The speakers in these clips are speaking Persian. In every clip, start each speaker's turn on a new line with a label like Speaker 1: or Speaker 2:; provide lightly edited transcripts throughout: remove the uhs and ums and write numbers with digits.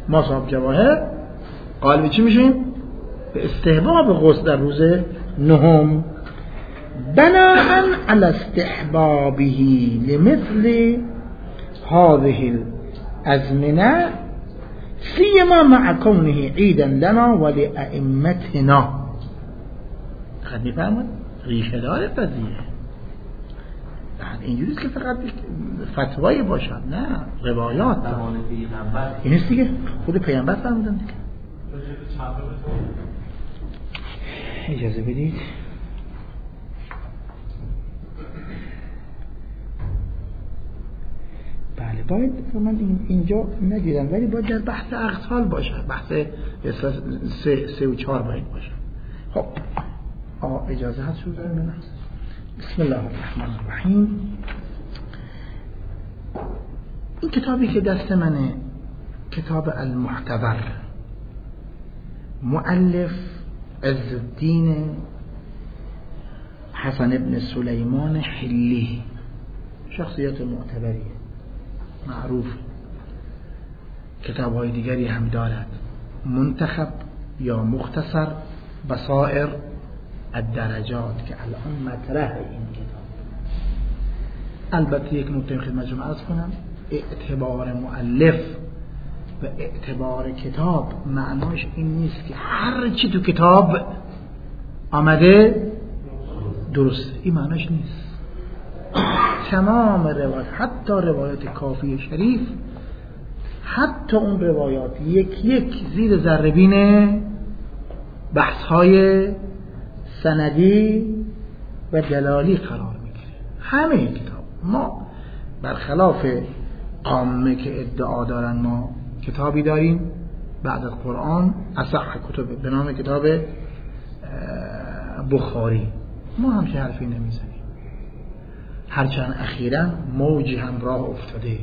Speaker 1: ما صاحب جواهر قائل به چی میشیم؟ به استحباب غسل در روز نهم. بناء على استحبابه لمثل هذه الازمنه سیما مع کونه عیدا لنا و لائمتنا. خد میفهمد؟ ریشه دار قضیه اینجوریست که فقط فتوایی باشد، نه روایات. این است دیگه، خود پیامبر فرمودن دیگه. اجازه بدید بله باید من اینجا ندیدم ولی باید در بحث اغسال باشه، بحث 3 و 4 باید باشه. خب اجازه هست شو دارم. بسم الله الرحمن الرحیم. این کتابی که دست منه کتاب المعتبر، مؤلف عزالدین حسن ابن سلیمان حلی، شخصیت معتبریه، معروف. کتاب های دیگری هم دارد، منتخب یا مختصر بصائر الدرجات که الان مطرح این کتاب. البته یک نکته خدمتتون عرض کنم، اعتبار مؤلف و اعتبار کتاب معناش این نیست که هر چی تو کتاب آمده درست، این معناش نیست. تمام روایات، حتی روایات کافی شریف، حتی اون روایات یک زیر ذره‌بین بحث‌های سندی و دلالی قرار میگیره. همه کتاب ما برخلاف عامه که ادعا دارن ما کتابی داریم بعد از قرآن اصح کتب به نام کتاب بخاری، ما همچه حرفی نمیزنیم، هرچند اخیراً موجی هم راه افتاده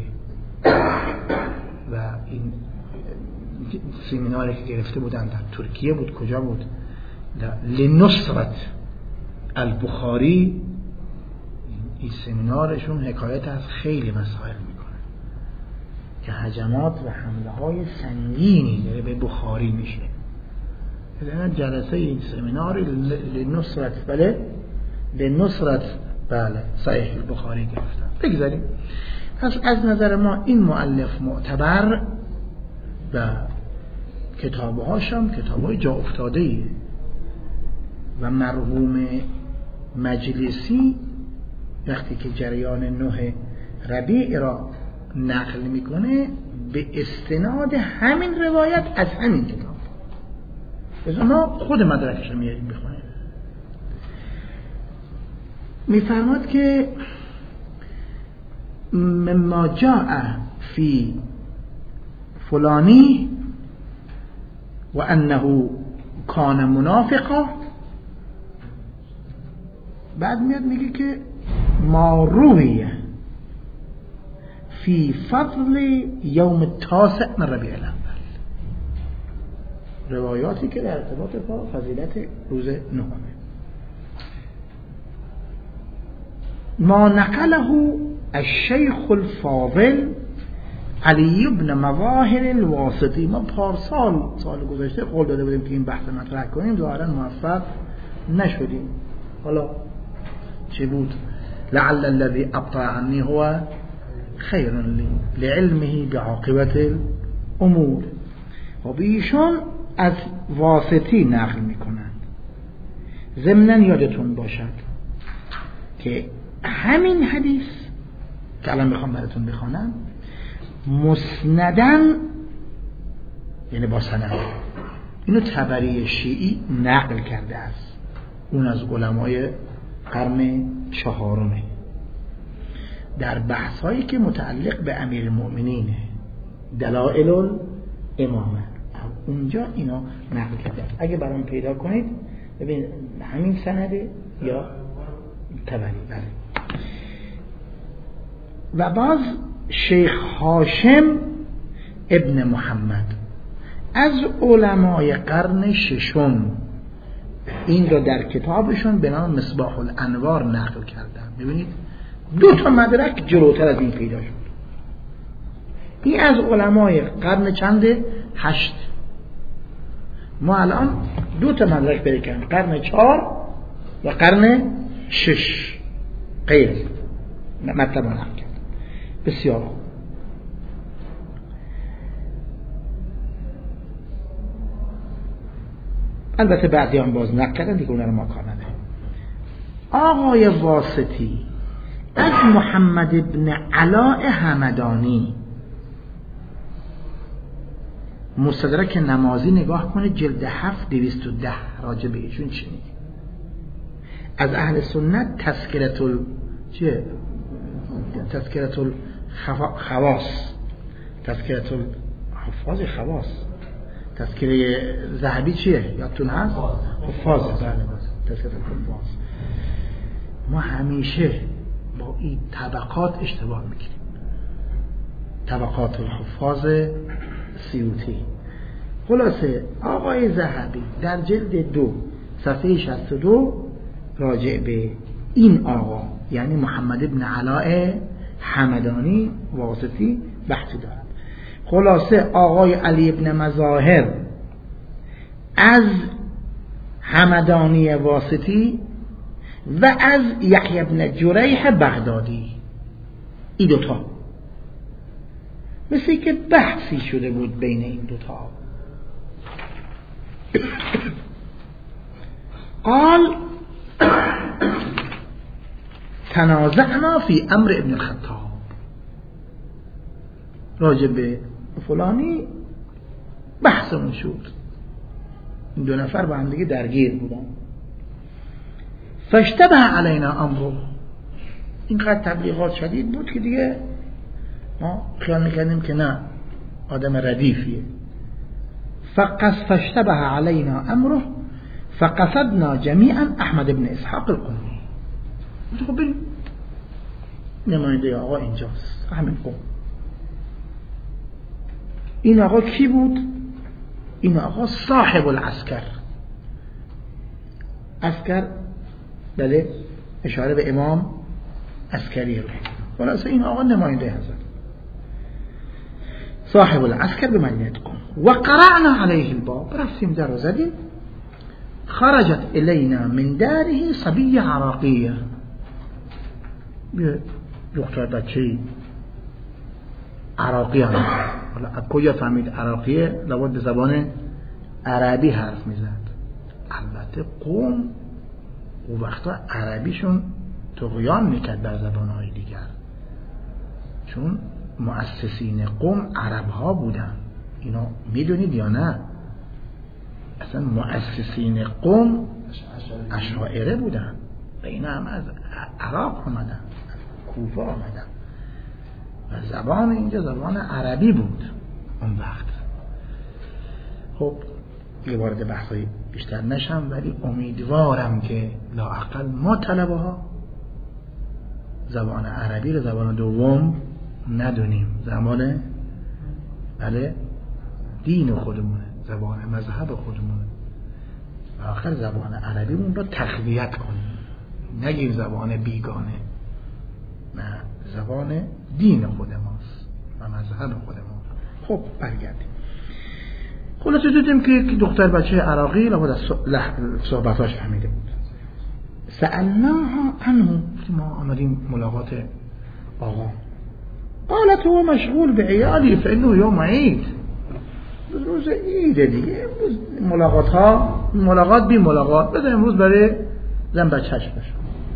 Speaker 1: و این سمیناری که گرفته بودن در ترکیه بود، کجا بود، لنصرت البخاری، این سمینارشون حکایت از خیلی مسائل میکنه که هجمات و حمله های سنگینی داره به بخاری میشه. جلسه این سمینار لنصرت لنصرت صحیح البخاری گرفتن. بگذاریم. پس از نظر ما این مؤلف معتبر و کتابهاش هم کتابهای جا افتاده‌ای و مرحوم مجلسی وقتی که جریان 9 ربیع را نقل میکنه به استناد همین روایت از همین کتاب، از ما خود مدرکش رو میاریم بخونیم. میفرماد که مما جاء فی فلانی و انه کان منافقا، بعد میاد میگه که ما رویه فی فضل یوم التاسع من ربیع الاول، روایاتی که در ارتباط با فضیلت روز نهمه. ما نقله الشیخ الفاضل علی بن مظاهر الواسطی. ما پارسال سال گذشته قول داده بودیم که این بحث مطرح کنیم، ظاهرا موفق نشدیم. حالا چه بود؟ لعل الذي ابطأ عني هو خیر لی لعلمه بعاقبت الامور. و ایشون از واسطی نقل میکنند. ضمناً یادتون باشد که همین حدیث که الان میخوام براتون بخوانم مسندن، یعنی با سند، اینو طبری شیعی نقل کرده است، اون از علمای قرن 4 در بحثایی که متعلق به امیرالمؤمنین دلائل الامامه، اونجا اینو نقل کرده. اگه برام پیدا کنید ببین همین سنده یا طبری. بله. و باز شیخ هاشم ابن محمد از علمای قرن 6 این رو در کتابشون به نام مصباح الانوار نقل کردن. ببینید 2 مدرک جلوتر از این پیدا شد. این از علمای قرن چنده؟ 8. ما الان 2 تا مدرک پیدا کردیم، قرن 4 و قرن 6. غیر مطلب نقل کرد. بسیار خوب. البته بعضی هم باز نقل کردن دیگه، اونها رو ما کار نداریم. آقای واسطی از محمد بن علاء همدانی مستدرک نمازی نگاه کنه، جلد 7 210 راجع به ایشون چنین. از اهل سنت تذکرة الخواص، تذکرة الحفاظ خواص، تذکره ذهبی چیه؟ یادتون هست؟ حفاظ. بله تذکرة الحفاظ. ما همیشه با این طبقات اشتباه میکنیم. طبقات الحفاظ سیوطی. خلاصه آقای ذهبی در جلد 2 صفحه 62 راجع به این آقا یعنی محمد بن علاء همدانی واسطی بحثی دارد. خلاصه آقای علی بن مظاهر از همدانی واسطی و از یحیی بن جریح بغدادی، این 2 تا مثل که بحثی شده بود بین این 2 تا. قال تنازعنا فی امر ابن الخطاب، راجع به فلانی بحثمون شد، این 2 نفر با هم دیگه درگیر بودن. فاشتبه علینا امره، اینقدر تبلیغات شدید بود که دیگه ما خیال میکردیم که نه آدم ردیفیه. فاشتبه علینا امره فقصدنا جمیعا احمد بن اسحاق القمی. خب بریم نماینده آقا اینجاست، همین قوم. این آقا کی بود؟ این آقا صاحب العسکر. عسکر بله اشاره به امام عسکری رو. خلاصه این آقا نماینده حضرت صاحب العسكر بمدينة قم. وقرأنا عليه الباب، رفتیم در رو زدیم. خرجت إلينا من داره صبية عراقية، دختر بچه‌ای عراقی هم. حالا کجا فهمید عراقیه؟ لابد به زبان عربی حرف میزد. البته قوم او وقتا عربیشون طغیان میکرد بر زبانهای دیگر، چون مؤسسین قوم عرب ها بودن. اینو میدونید یا نه؟ اصلا مؤسسین قوم اشاعره بودن و اینا هم از عراق آمدن، از کوفه آمدن و زبان اینجا زبان عربی بود اون وقت. خب یه وارد بحثای بیشتر نشم، ولی امیدوارم که لااقل ما طلبه ها زبان عربی رو زبان دوم ندونیم. زبان بله دین خودمونه، زبان مذهب خودمونه، و آخر زبان عربیمون رو تقویت کنیم، نگیم زبان بیگانه، نه، زبان دین خود ماست و مذهب خود ما. خب برگردیم. خلاصه دیدیم که دختر بچه عراقی لابد از صحبتاش فهمیده بود. سألناها عنه، ما آمدیم ملاقات آقا. قالت هو مشغول بعیالی فإنه یوم عید، روز عیده دیگه، ملاقات بی ملاقات، بذار امروز برای زن بچهش بشه.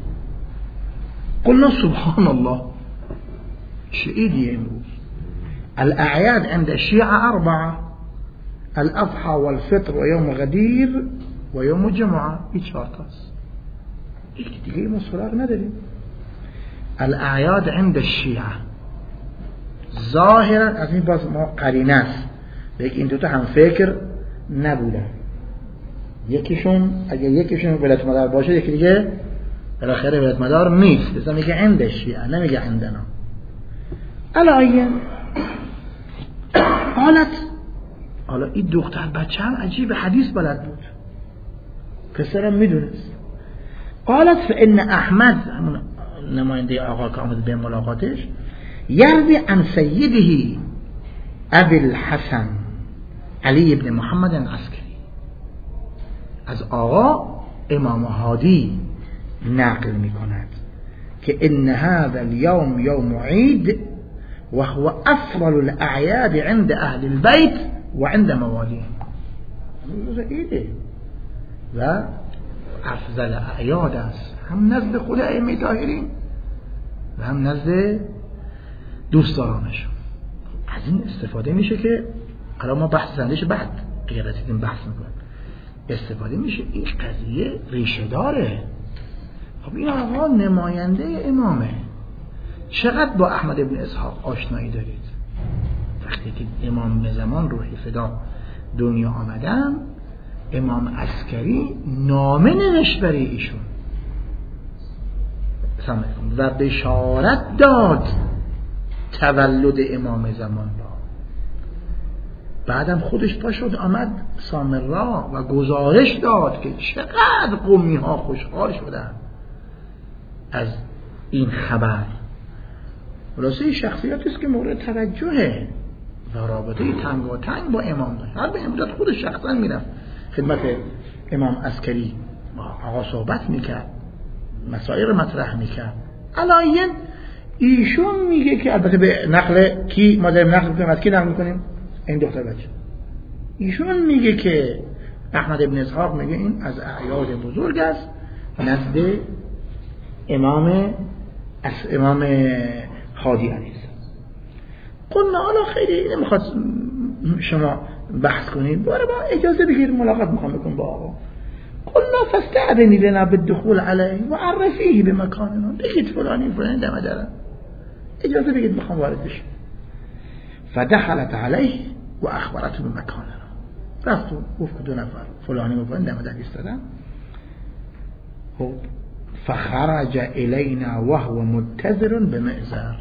Speaker 1: قلنا سبحان الله، چه عیدی امروز؟ الاعیاد عند الشیعة 4، الاضحى والفطر ويوم غدير ويوم الجمعة. این 4 تاست، دیگه ما سراغ نداریم. الاعیاد عند الشیعة ظاهرا از این باز ما قرینه است، بگه این 2 تا هم فکر نبودن. یکیشون اگه یکیشون ولایت مدار باشه، یکی دیگه بالاخره ولایت مدار نیست. مثلا میگه عند الشیعة، نمیگه عندنا. علایه قالت، حالا این دختر بچه هم عجیب حدیث بلد بود، پسرم میدونست. قالت فإن احمد، همون نماینده آقا که آمد به ملاقاتش، یروی عن سیده ابی الحسن علی ابن محمد عسکری از آقا امام هادی نقل می کند که ان هذا اليوم يوم عيد وهو افضل الاعياد عند اهل البيت وعند مواليهم. روز عیده و افضل اعیاد است، هم نزد خود ائمه طاهرین و هم نزد دوستدارانشون. از این استفاده میشه که الان ما بحث زندش بعد غیرتیدیم بحث میکنیم، استفاده میشه این قضیه ریشه داره. خب این آقا نماینده امامه، چقدر با احمد ابن اسحاق آشنایی دارید؟ وقتی که امام زمان روحی فدا دنیا آمدن، امام عسکری نامه نوشت برای ایشون و بشارت داد تولد امام زمان را. بعدم خودش پا شد آمد سامرا و گزارش داد که چقدر قومی ها خوشحال شدن از این خبر. خلاصه شخصیتی است که مورد توجهه و رابطه تنگاتنگ با امام داشت. هر به امداد خودش شخصا میرفت خدمت امام عسکری، آقا صحبت میکرد، مسائل مطرح میکرد. علایاً ایشون میگه که البته به نقل کی ما داریم نقل میکنیم، از کی نقل میکنیم؟ این دختر بچه. ایشون میگه که احمد ابن اسحاق میگه این از اعیاد بزرگ است نزد امام هادی علیه السلام. قلنا حالا خیلی نمیخواد شما بحث کنید، باره با اجازه بگیر ملاقات میخوام بکن با آقا. قلنا فاستأذنی لنا بالدخول علیه و عرفیه بمکاننا، بگید فلانی دم دارم، اجازه بگید میخوام وارد بشم. فدخلت علیه و اخبرته بمکاننا، رفت و گفت دو نفر فلانی و فلانی دم در ایستادن. خب فخرج الینا وهو متذر بمعذر،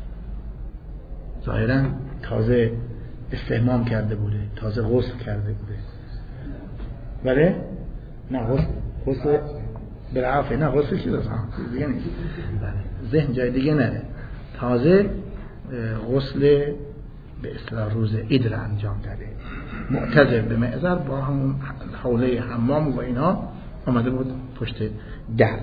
Speaker 1: ظاهرا تازه استحمام کرده بوده، تازه غسل کرده بوده. بله؟ نه غسل بالعافیه، نه غسل چیز دیگه نیست، ذهن جای دیگه نره. تازه غسل به اصطلاح روز عید را انجام داده، معتذر به معذر، با همون حوله حمام و اینا آمده بود پشت در.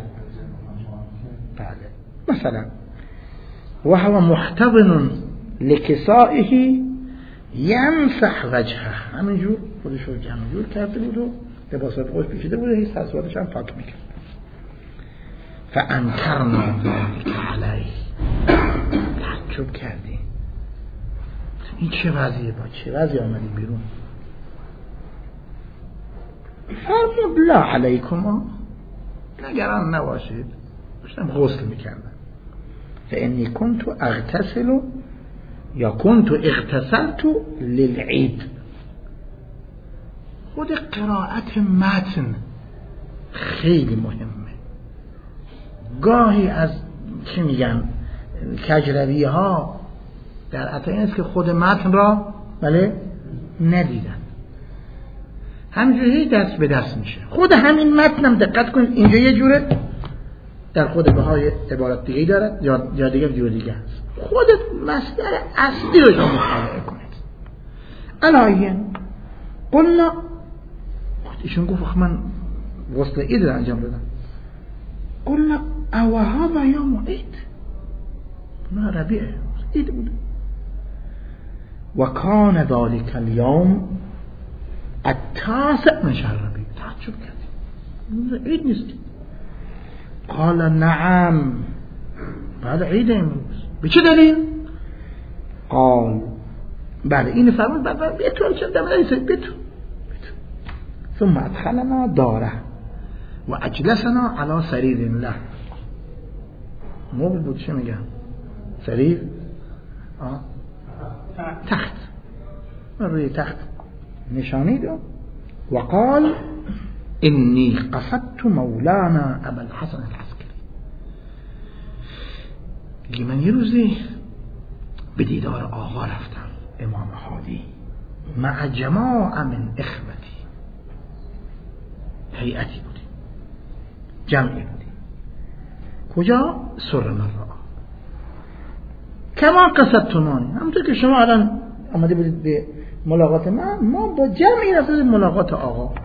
Speaker 1: بله مثلا و هو محتضن لکسائه یمسح وجهه، همینجور خودش رو جمعجور کرده بود و لباسات خوش پیچیده بود، هی سرسوادش هم پاک میکرد. فانکرنا ذلک علیه، تعجب کردیم این چه وضعیه، با چه وضعی آمدیم بیرون. فرمود لا علیکما، نگران نباشید، داشتم غسل میکردم. فانی کنت اغتسل یا کنت اغتسلت للعید. خود قرائت متن خیلی مهمه. گاهی از چی میگن کجروی ها در عطا این است که خود متن را بله ندیدن، همینجوری دست به دست میشه. خود همین متنم دقت کنید اینجا یه جوره، در خود بهای عبارت دیگه دارد یا دیگه جور دیگه هست. خود مصدر اصلی رو شما مطالعه کنید. علایین قلنا، ایشون گفت من غسل عید رو انجام دادم. قلنا اوها و یا عید، نه ربیعه عید بود. و کان ذالک اليوم التاسع من شهر ربیع. تعجب کردیم عید نیست. قال نعم، بعد عید امروز. به چه دلیل؟ قال بله این فرمود بعد بیتون چند دم نیست بیتون. ثم ادخلنا داره و اجلسنا على سریر له. مبل بود چه میگم؟ سریر تخت، روی تخت نشانید و قال انی قصدت مولانا ابا الحسن العسکری. دیگه من یه روزی به دیدار آقا رفتم، امام هادی، مع جماعه من اخوتی، هیئتی بودی، جمعی بودی. کجا؟ سر من را کما قصدتمانی، همونطور که شما الان آمده بودید به ملاقات ما با جمعی رفتیم ملاقات آقا.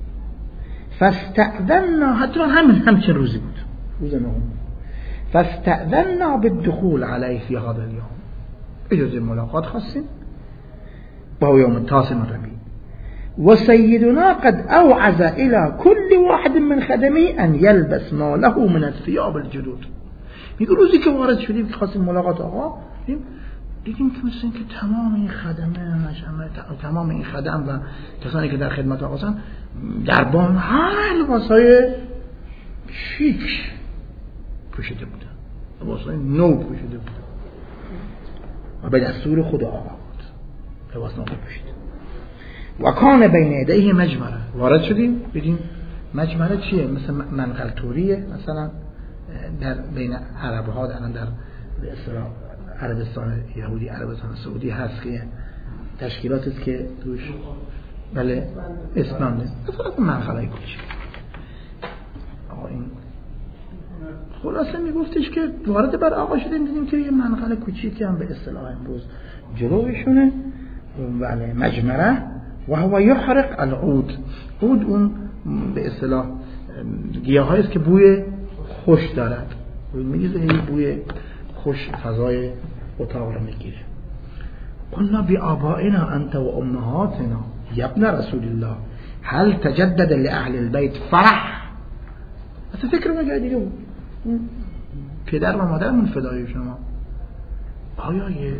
Speaker 1: فاستأذنا، حتی همچین روزی بود، روز نهم. فاستأذنا بالدخول علیه فی هذا اليوم، اجازه ملاقات خواستیم با یوم التاسع من ربیع. و سیدنا قد اوعز الى كل واحد من خدمه ان يلبس ما له من الثياب الجدد. میگه روزی که وارد شدیم که خواستیم ملاقات آقا، دیدیم که مثل این که تمام این تمام این خدم و کسانی که در خدمت آقا هستن در بام هر لباسای شیک پوشیده بودن، لباسای نو پوشیده بودن و به دستور خدا آقا بود لباس نو پوشیده. و کان بین یدیه مجمره، وارد شدیم دیدیم مجمره چیه؟ مثل منقل توریه مثلا در بین عرب ها، در به اصطلاح عربستان یهودی، عربستان سعودی هست که تشکیلاتی است که توش بله اسلام نیست، مثلا منقلای کوچیک. آقا این خلاصه میگفتش که وارد بر آقا شدیم دیدیم که یه منقل کوچیکی هم به اصطلاح امروز جلوشونه، بله مجمره. و هو یحرق العود، عود اون به اصطلاح گیاهایی است که بوی خوش دارد، میگه این بوی خوش فضای اتاق رو میگیره. قلنا بآبائنا انت و امهاتنا یا ابن رسول الله هل تجدد لأهل البيت فرح. اصلا فکر ما جای دیگه بود، پدر و مادرمون فدای شما، آیا یه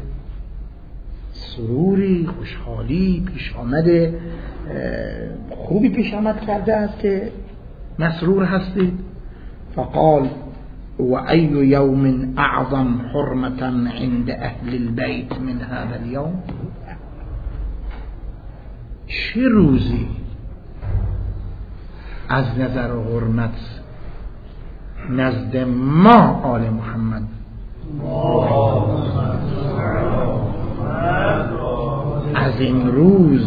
Speaker 1: سروری خوشحالی پیش آمده خوبی پیش آمد کرده است که مسرور هستید؟ فقال و ای یوم اعظم حرمتا عند اهل البيت من هذا اليوم، چه روزی از نظر حرمت نزد ما آل محمد از این روز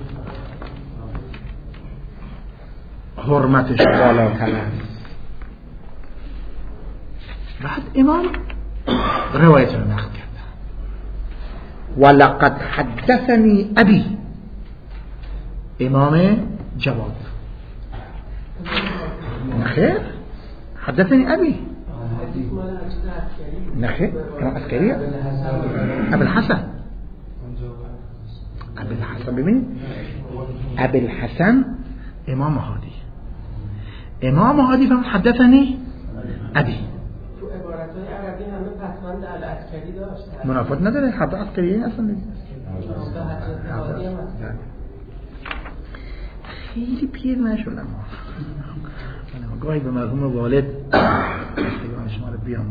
Speaker 1: حرمتش بالاتر است. بعد امام روایت رو نقل کرد. ولقد حدثني ابي، امام جواب نخیر حدثني ابي نخیر امام عسکری ابو الحسن ببین ابو الحسن امام هادی، امام هادی فهم حدثني ابي.
Speaker 2: تو عبارت‌های عربی همه پسوند العسکری داشت،
Speaker 1: منافات نداره، حد عسکری اصلا نیست. خیلی پیر نشدم، گاهی به مرحوم والد استگان شما رو بیام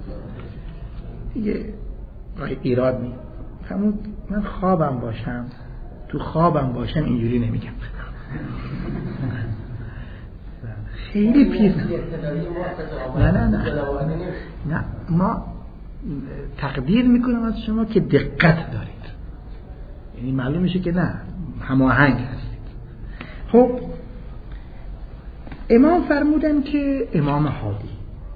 Speaker 1: دیگه گاهی ایراد می فرمود من خوابم باشم، تو خوابم باشم اینجوری نمیگم. خیلی پیر نه ما تقدیر میکنم از شما که دقت دارید، یعنی معلوم میشه که نه هماهنگ هستید. خب امام فرمودن که امام هادی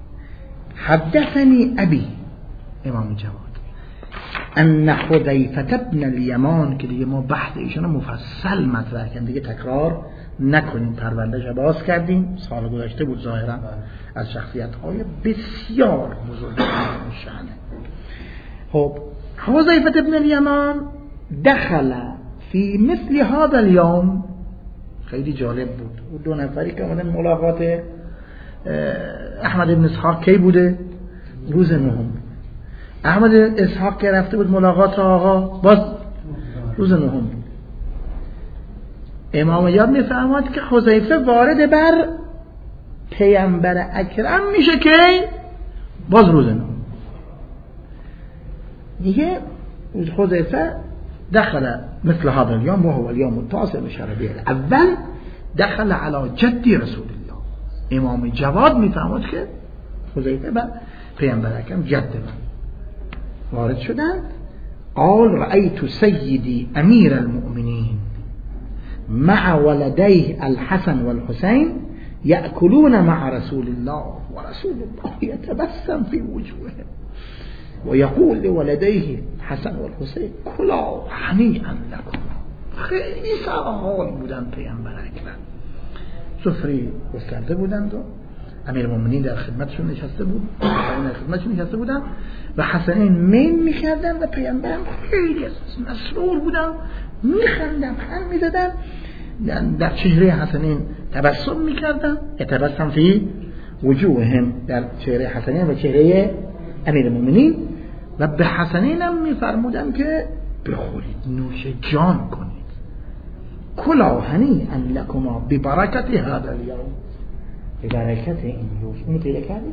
Speaker 1: حدثني ابي، امام جواد ان حذیفه ابن الیمان، که دیگه ما بحث ایشون مفصل مطرح کردیم دیگه تکرار نکنیم، پروندهش باز کردیم، سال گذشته بود ظاهرا، از شخصیت‌های بسیار بزرگ شأنه. خب حذیفه ابن الیمان دخل فی مثل هذا اليوم، خیلی جالب بود. اون دو نفری که اومدن ملاقات احمد ابن اسحاق کی بوده؟ روز نهم. احمد اسحاق که رفته بود ملاقات آقا باز روز نهم بود. امام یاد میفرماد که حذیفه وارد بر پیامبر اکرم میشه که باز روز نهم. دیگه حذیفه دخل مثل هذا اليوم وهو اليوم التاسع من شهر ربيع الاول، دخل على جد رسول الله. امام جواد میفرماد که حذیفه بر پیامبر اکرم جد من وارد شدن. قال رأيت سيدي امير المؤمنين مع ولديه الحسن والحسين يأكلون مع رسول الله ورسول الله يتبسم في وجوههم ويقول لولديه الحسن والحسين كلا هنيئا لكم. خیلی سرحال بودن پیامبر اکرم. سفره گسترده بودند و امیرالمومنین در خدمتشون نشسته بود، و حسنین میل میکردن و پیامبرم خیلی مسرور بودن، میخندن، خند میزدن، در چهره حسنین تبسم میکردن، یتبسم فی وجوههم، در چهره حسنین و چهره امیرالمومنین، و به حسنین هم میفرمودن که بخورید، نوش جان کنید، کلا هنیئا لکما ببرکت هذا اليوم، ببرکت این روز. اینو پیدا کردید؟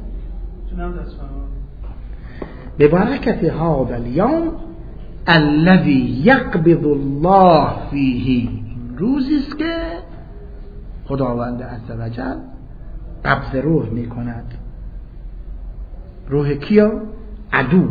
Speaker 1: ببرکت هذا اليوم الذي يقبض الله فيه، روزی است که خداوند عزوجل قبض روح میکند. روح کیا؟ عدو.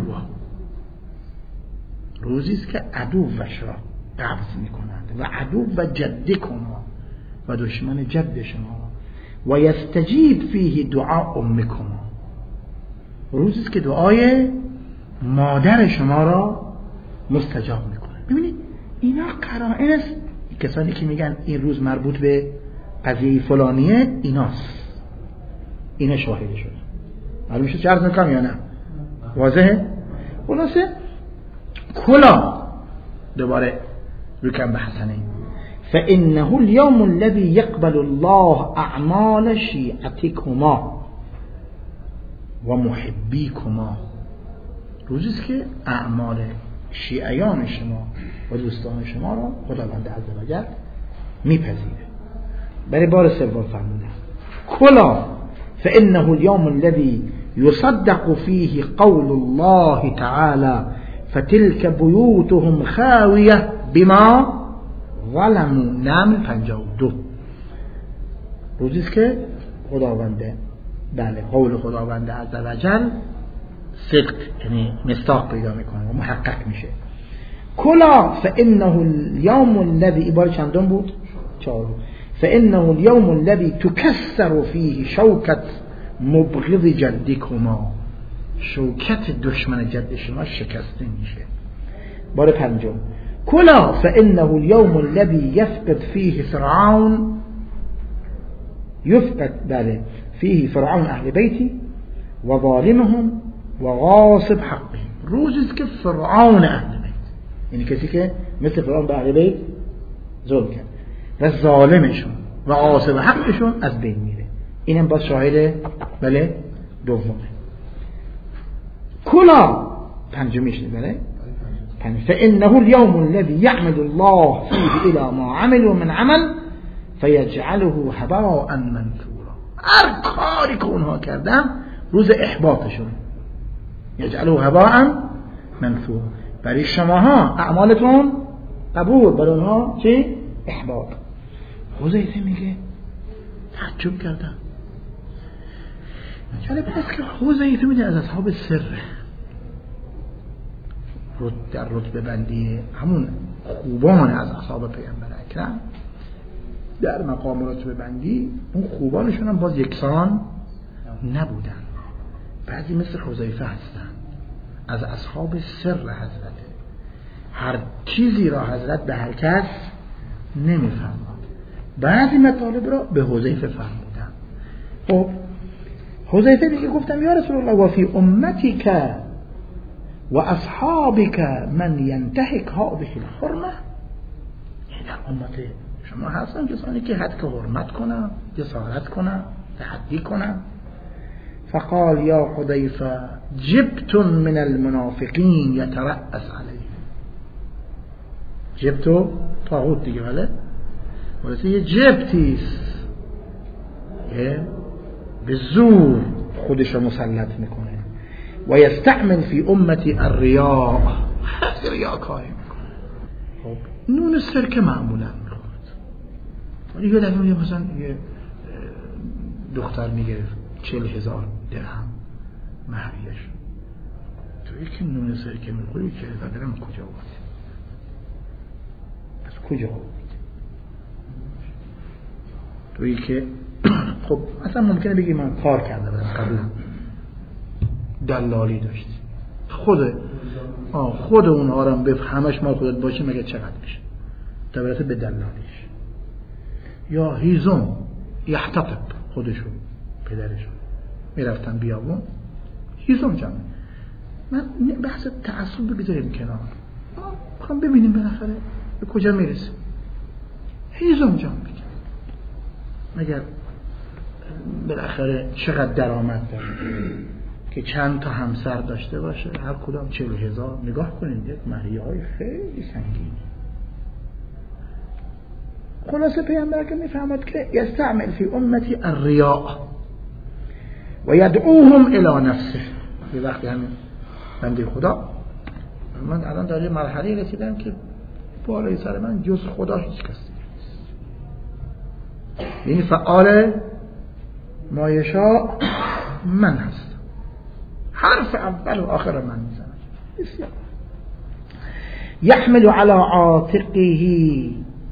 Speaker 1: روزی است که عدوش را قبض میکنند و عدو و جدکما، و دشمن جد شما، و یستجیب فیه دعا امکما، روزی است که دعای مادر شما را مستجاب میکنه. ببینید اینا قرائن است. کسانی که میگن این روز مربوط به قضیه فلانیه، ایناست، اینا شاهد شده. معلوم شد چه عرض میکنم یا نه؟ واضحه؟ خلاصه کلا دوباره رکن به حسنین، فإنه اليوم الذي يقبل الله اعمال شیعتكما و محبیکما، روزی است که اعمال شیعیان شما و دوستان شما را خداوند عزوجل میپذیره. برای بار سوم فرمودن کلا فإنه اليوم الذي يصدق فيه قول الله تعالى فتلك بيوتهم خاوية بما ظلموا. نمل 52. روزی است که خداوند قول خداوند عزوجل صدق، یعنی مصداق پیدا میکنه و محقق میشه. کلا فانه اليوم الذي، بار چندم بود؟ 4. فانه اليوم الذي تكسر فيه شوكة مبغض جدكما، شوکت دشمن جد شما شکسته میشه. بار 5. کلا فانه اليوم الذي يفقد فيه فرعون، فيه فرعون اهل بیتی و ظالمهم و غاصب حقهم، روزی است که فرعون اهل بیت، یعنی کسی که مثل فرعون به اهل بیت ظلم کرد و ظالمشون و غاصب حقشون از بین میره. اینم باز شاهد بله دومه. کلا 5 میشه بله. فإنه اليوم الذي يعمد الله فيه إلى ما عملوا من عمل فيجعله هباء منثورا، هر کاری که اونها کردن روز احباطشون، یجعله هباء منثورا، برای شماها اعمالتون قبول، برای اونها چی؟ احباط. حذیفه میگه تعجب کردم، جالب است که حذیفه میگه از اصحاب سره، در رتبه بندی همون خوبان از اصحاب پیامبر اکرم، در مقام رتبه بندی اون خوبانشون هم باز یکسان نبودن. بعضی مثل حذیفه هستن از اصحاب سر حضرت، هر چیزی را حضرت به هر کس نمیفرماد، بعضی مطالب را به حذیفه فرمودن. خب حذیفه میگه گفتم یا رسول الله و فی امتیک و اصحابک من ینتهک هذه الحرمه، در امت شما هستن کسانی که حد که حرمت کنن، جسارت کنن، تحدی کنن. فقال یا حذیفه جبت من المنافقین یترأس علیه، جبتو طاغوت دیگه بله، ولی یه جبتیست به زور خودش رو مسلط میکنه. و یستعمل فی امتی الریاء، ریاء کاری میکنه. خب نون سرکه معمولا میخورد، ولی یه دفعه میگه مثلا یه دختر میگرفت 40,000 درهم مهریش، تویی که نون سرکه میخوری 40,000 درهم کجا بود؟ از کجا بود؟ تویی که خب اصلا ممکنه بگی من کار کردم از قبل، دلالی داشت، خود اونها رو هم همش مال خودت باشه مگه چقدر میشه؟ تبرت به دلالیش، یا هیزم یحتطب، خودشون پدرشون میرفتن بیابون هیزم جمع. من بحث تعصب رو بذاریم کنار، میخوام ببینیم بالاخره به کجا میرسه. هیزم جمع میگن مگر بالاخره چقدر درآمد داره که چند تا همسر داشته باشه، هر کدام 40,000. نگاه کنید یک مهریه های خیلی سنگینی. خلاصه پیامبر که میفهمد که یستعمل فی امتی الریاء و یدعوهم الی نفسه. به وقتی همین بنده خدا، من الان در یه مرحله رسیدم که بالای سر من جز خدا هیچ کس نیست، یعنی فعال ما یشاء من هست، حرف اول و آخر من میزنم. بسیار یحمل علی عاتقه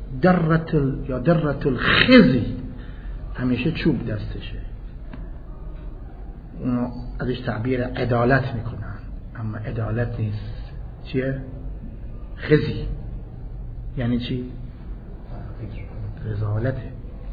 Speaker 1: درة الخزی، همیشه چوب دستشه. اونو ازش تعبیر عدالت میکنن، اما عدالت نیست. چیه؟ خزی یعنی چی؟ رذالته،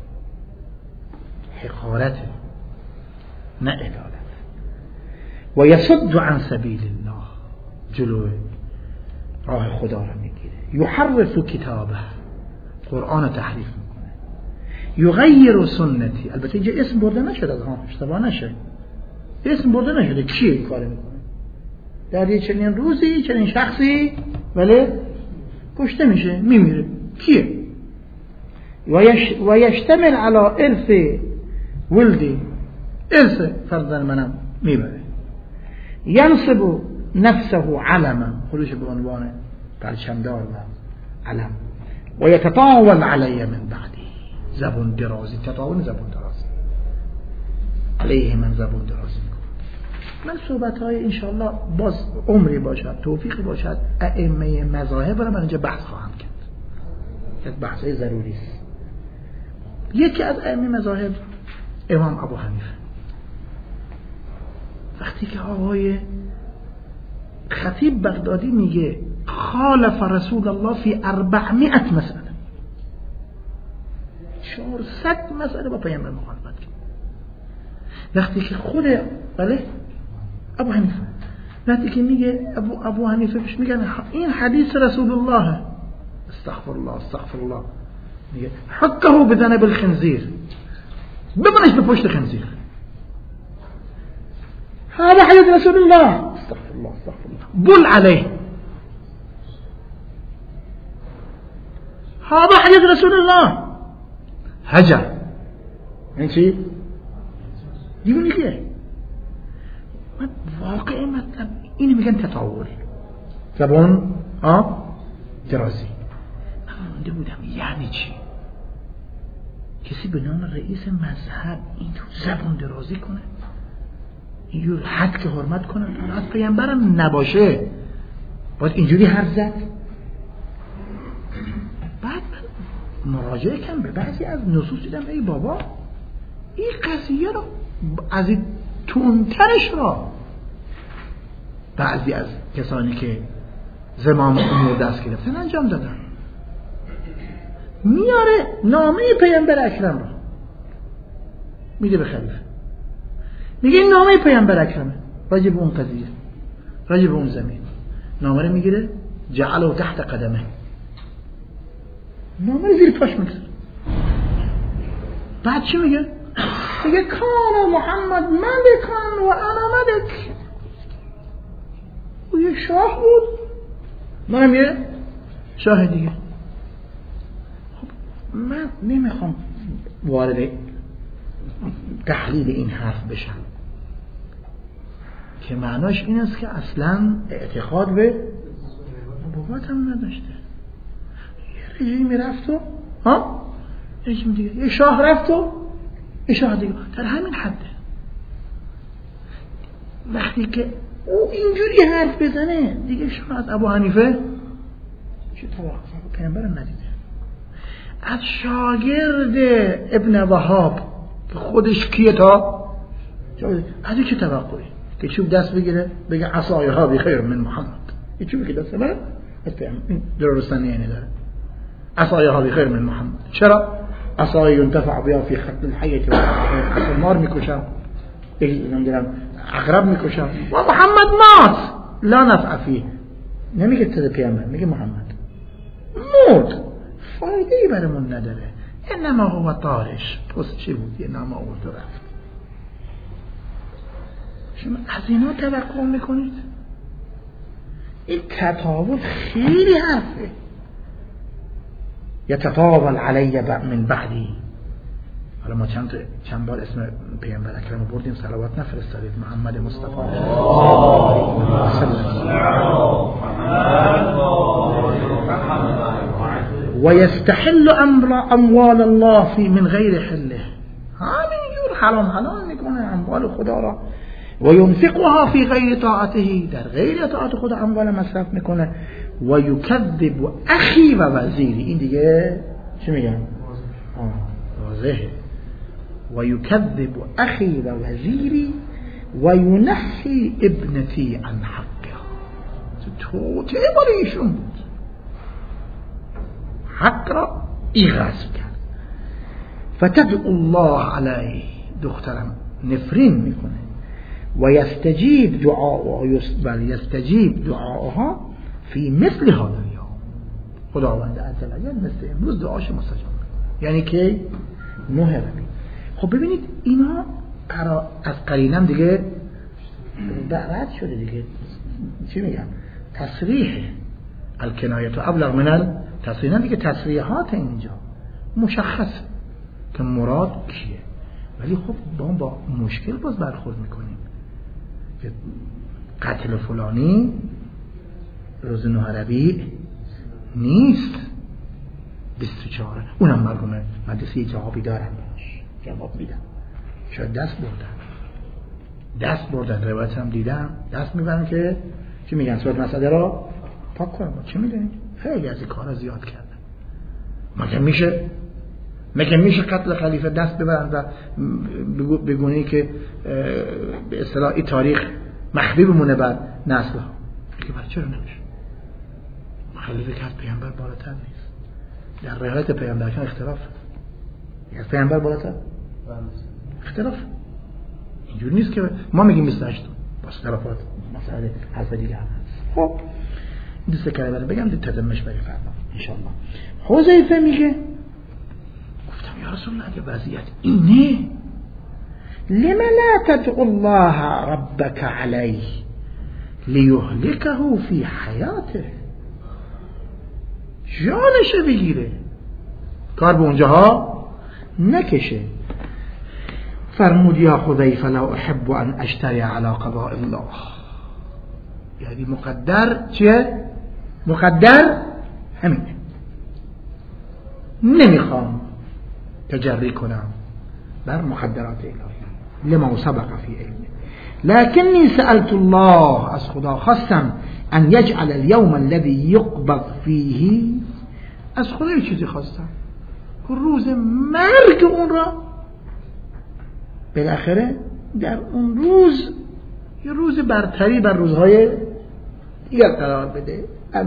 Speaker 1: حقارته، نه عدالت. و یصد عن سبیل الله، جلو راه خدا رو میگیره. یحرف کتابه، قرآن رو تحریف میکنه. یغیر سنتی، البته اینجا اسم برده نشده، اشتباه نشه، اسم برده نشده کیه این کار میکنه. در یه چنین روزی چنین شخصی ولی کشته میشه، میمیره. کیه؟ و یشتمل علی ارث ولدی، ارث فرزند منم میبره. ینصب نفسه علما، خودش به عنوان پرچمدار و علم. و یتطاول علی من بعدی، زبون درازی، تطاول زبون درازی علیه من زبون درازی میکنه. من صحبت‌های انشاءالله باز عمری باشد، توفیقی باشد، ائمه مذاهب رو من اینجا بحث خواهم کرد، یک بحثای ضروری است. یکی از ائمه مذاهب امام ابو حنیفه، وقتی که آقای خطیب بغدادی میگه خالف رسول الله فی 400 مسئله، 400 مسئله با پیامبر مخالفت کرد. وقتی که خود بله ابو حنیفه، وقتی که میگه ابو حنیفه بهش میگن این حدیث رسول الله، استغفر الله استغفر الله، میگه حقه بذنب الخنزیر، ببنش به پشت خنزیر. هذا حديث رسول الله، استغفر الله استغفر الله، بل عليه. هذا حديث رسول الله، هجر. این چی؟ دیگه که واقعی مطلب اینو میگن تطاول، زبان درازی. من مونده بودم یعنی چی؟ کسی به نام رئیس مذهب این تو زبان درازی کنه؟ اینجور حد که حرمت کنه، از پیامبرم نباشه باید اینجوری حرف زد؟ بعد من مراجعه کردم به بعضی از نصوص، دیدم ای بابا این قضیه رو از این تونترش را بعضی از کسانی که زمام امور دست گرفتن انجام دادن. میاره نامه پیامبر اکرم را میده به خلیفه، میگه این نامه پیامبر اکرمه راجع به اون قضیه، راجع به اون زمین. نامه رو میگیره جعله تحت قدمه، نامه رو زیر پاش میگذاره. بعد چی میگه؟ میگه کان محمد ملکان و انا ملک، او یه شاه بود، منم یه شاه دیگه. خب من نمیخوام وارد تحلیل این حرف بشم که معناش این است که اصلا اعتقاد به نبوت هم نداشته. یه رژیمی رفت و رژیم دیگه، یه شاه رفت و یه شاه دیگه، در همین حده. وقتی که او اینجوری حرف بزنه دیگه شما از ابو حنیفه چه توقع پیامبرم ندیده. از شاگرد ابن وهاب که خودش کیه تا از این چه توقعی که چوب دست بگیره بگه عصایها بخیر من محمد، این چوبی که دست من از پیامبر درستنی یعنی داره. عصای هذه خیر من محمد. چرا؟ عصای ينتفع بها في خط الحیة و عصا مار میکشم، نمیدونم عقرب میکشم و محمد مات لا نفع فيه. نمیگه تده پیامبر، میگه محمد مرد، فایده ای برامون نداره. انما هو طارش، پس چی بود؟ یه نام آورد و رفت. شما از اینا توقع میکنید؟ این تطاول خیلی حرفه. یتطاول علی من بعدی. حالا ما چند بار اسم پیامبر اکرم بردیم، صلوات نفرستادید. محمد مصطفی و یستحل اموال الله فی من غیر حله. همینجور حلال میکنه اموال خدا را. و ینفقها فی غیر طاعته، در غیر طاعت خدا اموال مصرف میکنه. و یکذب اخی و وزیری. این دیگه چی میگن؟ واضحه. و یکذب اخی و وزیری و ینحی ابنتی عن حقها. توطئه مال ایشون بود، حق را ای غصب کرد. فتدعو الله علیه، دخترم نفرین میکنه. و یستجیب دعاها فی مثل هذا اليوم. خداوند عزوجل مثل امروز دعاش مستجاب. یعنی که 9 ربیع. خب ببینید اینا از قرینم دیگه رد شده دیگه. چی میگم؟ تصریح الکنایه ابلغ من التصریح. دیگه تصریحات اینجا مشخص که مراد کیه، ولی خب با مشکل باز برخورد میکنیم که قتل فلانی روز 9 ربیع نیست، 24. اونم مرحوم مدرسه جوابی دارن، باش جواب میدم. شاید دست بردن روایت هم دیدم، دست میبرن که چی میگن؟ صورت مسئله را پاک کنم. چه میدونید؟ خیلی از این کارا زیاد کردن. مگه میشه قتل خلیفه دست ببرن و بگونی که به اصطلاح این تاریخ مخفی بمونه بر نسل ها؟ که برای چرا نمیشه؟ خلیفه که از پیامبر بالاتر نیست. در روایت پیامبر که اختلاف از پیامبر بالاتر اختلاف اینجور نیست که ما میگیم 28 با اختلافات مسئله حرف دیگه هم هست. خب این دوست کلمه رو بگم دید تدمش بری فردا انشاءالله. حذیفه میگه گفتم یا رسول الله اگه وضعیت اینه لما لا تدعو الله ربك عليه لیهلكه فی حیاته. جانش بگیره، کار به اونجاها نکشه. فرمود یا حذیفه لا احب ان اشتری على قضاء الله. یعنی مقدر چیه؟ مقدر همین، نمیخوام تجری کنم بر مقدرات الهی لما سبق فی علمه. لكني سألت الله، از خدا خواستم ان يجعل اليوم الذي يقبض فيه، از خدا یه چیزی خواستم که روز مرگ اون را بالاخره در اون روز یه روز برتری بر روزهای دیگر قرار بده.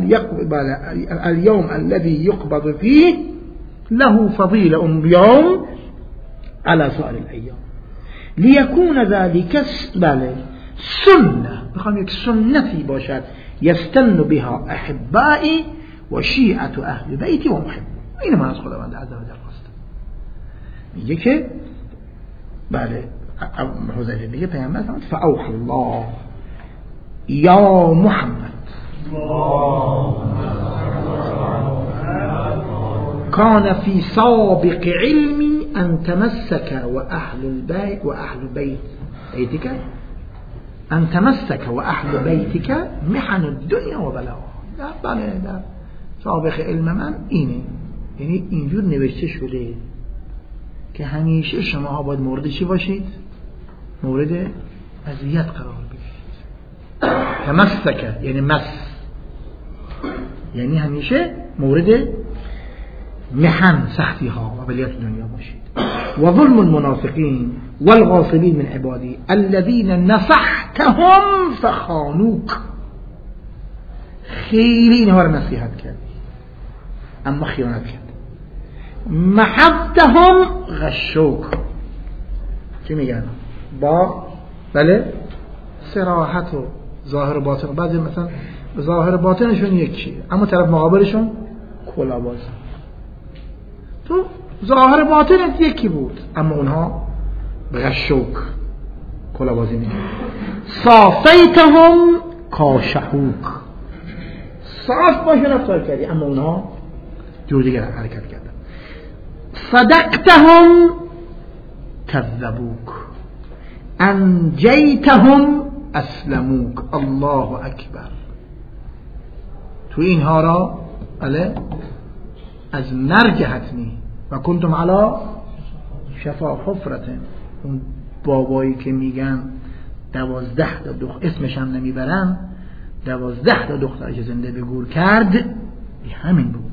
Speaker 1: اليوم الذي يقبض فيه له فضيلة يوم على سائر الأيام ليكون ذلك سنة. بخوام یک سنتی باشد يستن بها أحبائي وشيعة أهل بيتي ومحب. این من از خداوند عز وجل خواستم. میگه که بله حذیفه میگه پیامبر فأوحى الله یا محمد كان في سابق علمي أن تمسك وأهل بيتك أن تمسك وأهل بيتك محن الدنيا وبلاها. بله در سابق علم من اینه، یعنی اینجور نوشته شده که همیشه شما باید مورد چی باشید؟ مورد اذیت قرار بگیرید. تمسک یعنی یعنی همیشه مورد محن سختی ها و بلیت دنیا باشید. و ظلم المنافقین والغاصبین من عبادی الذين نصحتهم فخانوك. خیلی اینها رو نصیحت کردی اما خیانت کرد. محبتهم غشوک، چی میگن؟ با بله صراحت و ظاهر و باطن. بعضی مثلا ظاهر باطنشون یکیه اما طرف مقابلشون کلاهباز. تو ظاهر باطنت یکی بود اما اونها غشوک، کلاهبازی میکنن. صافیتهم کاشحوک، صاف باشون رفتار کردی اما اونها جور دیگر حرکت کردن. صدقتهم کذبوک، انجیتهم اسلموک. الله اکبر. تو اینها را بله از نرجحتنی و کنتم علی شفا حفرتن. اون بابایی که میگن 12 تا دختر اسمش هم نمیبرن، 12 تا دختر که زنده به گور کرد، همین بود.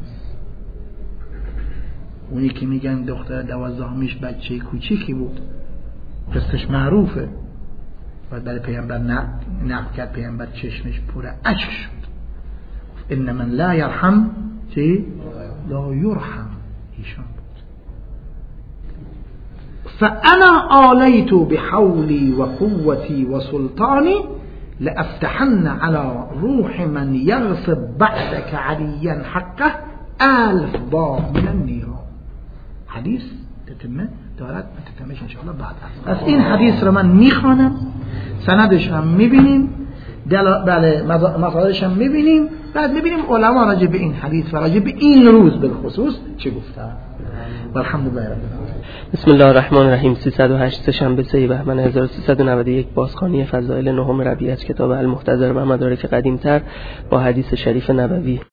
Speaker 1: اونی که میگن دختر 12میش بچه کوچیکی بود، قصهش معروفه و برای پیامبر نقل کرد، پیامبر چشمش پر اشک شد. ان من لا یرحم چی؟ لا یرحم. ایشان بود. فانا آلیت بحولی و قوتی و سلطانی لافتحن على روح من یغصب بعدك علیا حقه 1000 باب من النیران. حدیث تتمه دارد، تتمهش انشاءالله بعد. از این حدیث رو من میخوانم، سندش هم میبینیم، بله مصادرش هم میبینیم، بعد میبینیم علما راجع به این حدیث و راجع به این روز بالخصوص چه گفتن. والحمدلله رب العالمین.
Speaker 3: بسم الله الرحمن الرحیم. 308 شنبه 3 بهمن 1391 بازخوانی فضائل نهم ربیع از کتاب المحتضر و مدارک قدیمتر با حدیث شریف نبوی.